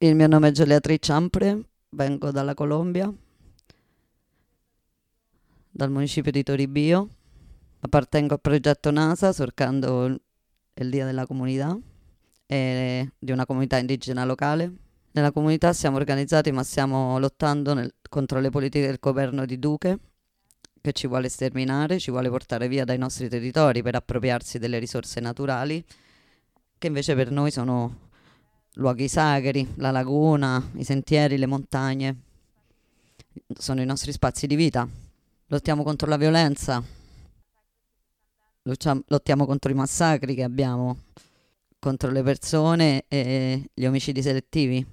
Il mio nome è Giulietri Ciampre, vengo dalla Colombia, dal municipio di Toribio. Appartengo al progetto NASA, Surcando il Día della Comunità, di una comunità indigena locale. Nella comunità siamo organizzati, ma stiamo lottando contro le politiche del governo di Duque, che ci vuole sterminare, ci vuole portare via dai nostri territori per appropriarsi delle risorse naturali, che invece per noi sono luoghi sacri, la laguna, i sentieri, le montagne, sono i nostri spazi di vita. Lottiamo contro la violenza, lottiamo contro i massacri che abbiamo, contro le persone e gli omicidi selettivi.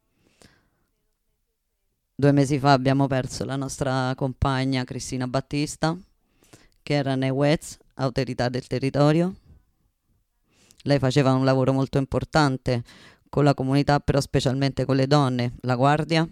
2 mesi fa abbiamo perso la nostra compagna Cristina Battista, che era nei WETS, Autorità del Territorio. Lei faceva un lavoro molto importante con la comunità, però specialmente con le donne, la guardia,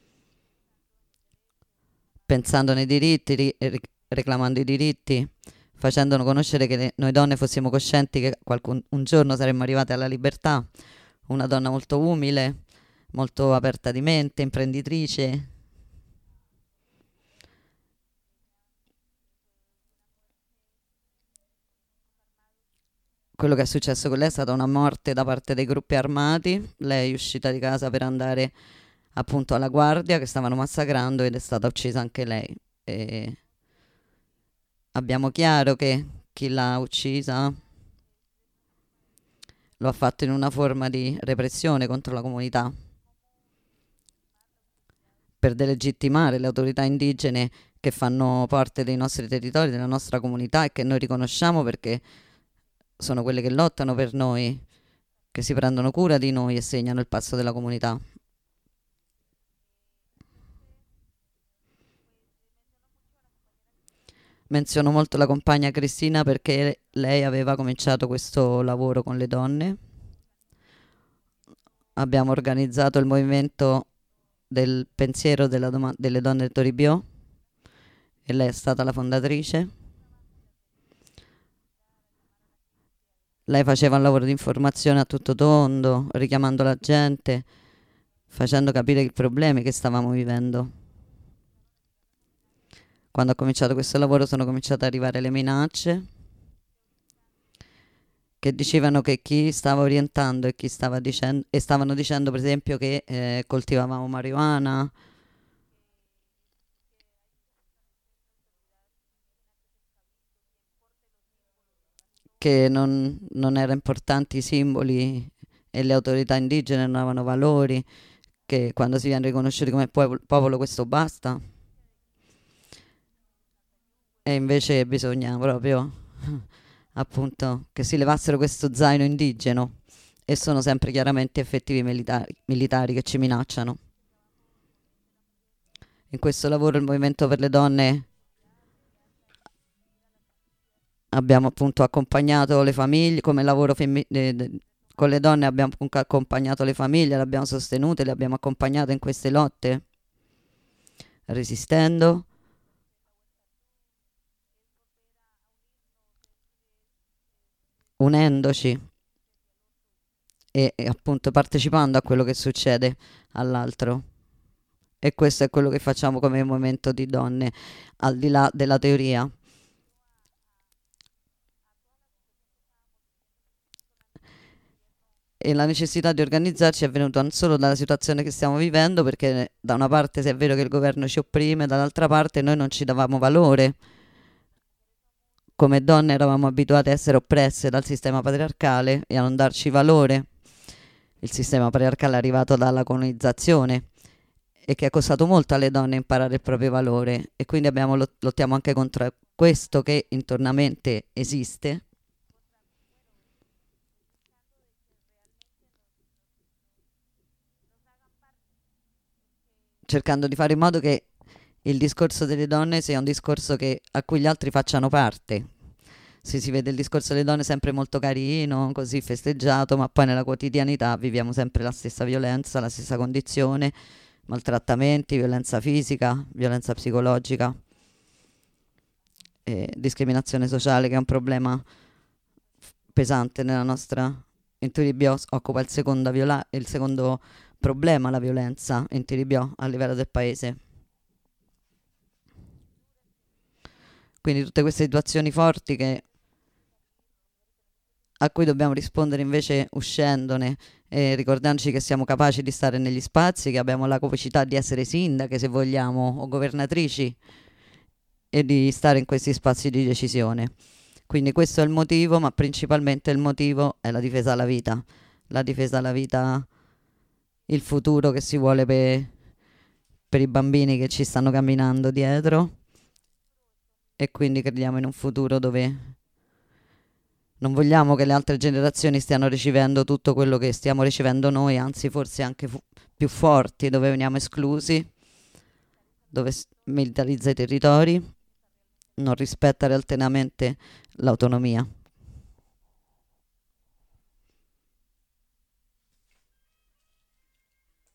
pensando nei diritti, reclamando i diritti, facendolo conoscere che noi donne fossimo coscienti che un giorno saremmo arrivate alla libertà. Una donna molto umile, molto aperta di mente, imprenditrice. Quello che è successo con lei è stata una morte da parte dei gruppi armati. Lei è uscita di casa per andare appunto alla guardia che stavano massacrando ed è stata uccisa anche lei. E abbiamo chiaro che chi l'ha uccisa lo ha fatto in una forma di repressione contro la comunità, per delegittimare le autorità indigene che fanno parte dei nostri territori, della nostra comunità e che noi riconosciamo perché sono quelle che lottano per noi, che si prendono cura di noi e segnano il passo della comunità. Menziono molto la compagna Cristina perché lei aveva cominciato questo lavoro con le donne. Abbiamo organizzato il movimento del pensiero delle donne del Toribio e lei è stata la fondatrice. Lei faceva un lavoro di informazione a tutto tondo, richiamando la gente, facendo capire i problemi che stavamo vivendo. Quando ho cominciato questo lavoro sono cominciate ad arrivare le minacce che dicevano che chi stava orientando e chi stava dicendo, e stavano dicendo per esempio che coltivavamo marijuana, che non erano importanti i simboli e le autorità indigene non avevano valori, che quando si viene riconosciuti come popolo questo basta. E invece bisogna proprio appunto che si levassero questo zaino indigeno e sono sempre chiaramente effettivi militari che ci minacciano. In questo lavoro il Movimento per le Donne abbiamo appunto accompagnato le famiglie, come lavoro con le donne abbiamo accompagnato le famiglie, le abbiamo sostenute, le abbiamo accompagnate in queste lotte, resistendo. Unendoci e appunto partecipando a quello che succede all'altro. E questo è quello che facciamo come movimento di donne, al di là della teoria. E la necessità di organizzarci è venuta non solo dalla situazione che stiamo vivendo, perché da una parte se è vero che il governo ci opprime, dall'altra parte noi non ci davamo valore. Come donne eravamo abituate a essere oppresse dal sistema patriarcale e a non darci valore. Il sistema patriarcale è arrivato dalla colonizzazione e che è costato molto alle donne imparare il proprio valore, e quindi lottiamo anche contro questo che internamente esiste, cercando di fare in modo che il discorso delle donne sia un discorso a cui gli altri facciano parte. Se si vede il discorso delle donne sempre molto carino, così festeggiato, ma poi nella quotidianità viviamo sempre la stessa violenza, la stessa condizione, maltrattamenti, violenza fisica, violenza psicologica, discriminazione sociale, che è un problema pesante nella nostra. In Toribio occupa il secondo problema la violenza in Tiribiò a livello del paese. Quindi tutte queste situazioni forti a cui dobbiamo rispondere invece uscendone e ricordandoci che siamo capaci di stare negli spazi, che abbiamo la capacità di essere sindache se vogliamo o governatrici e di stare in questi spazi di decisione. Quindi questo è il motivo, ma principalmente il motivo è la difesa la difesa alla vita, il futuro che si vuole per i bambini che ci stanno camminando dietro e quindi crediamo in un futuro dove non vogliamo che le altre generazioni stiano ricevendo tutto quello che stiamo ricevendo noi, anzi forse anche più forti, dove veniamo esclusi, dove militarizza i territori, non rispetta realmente l'autonomia.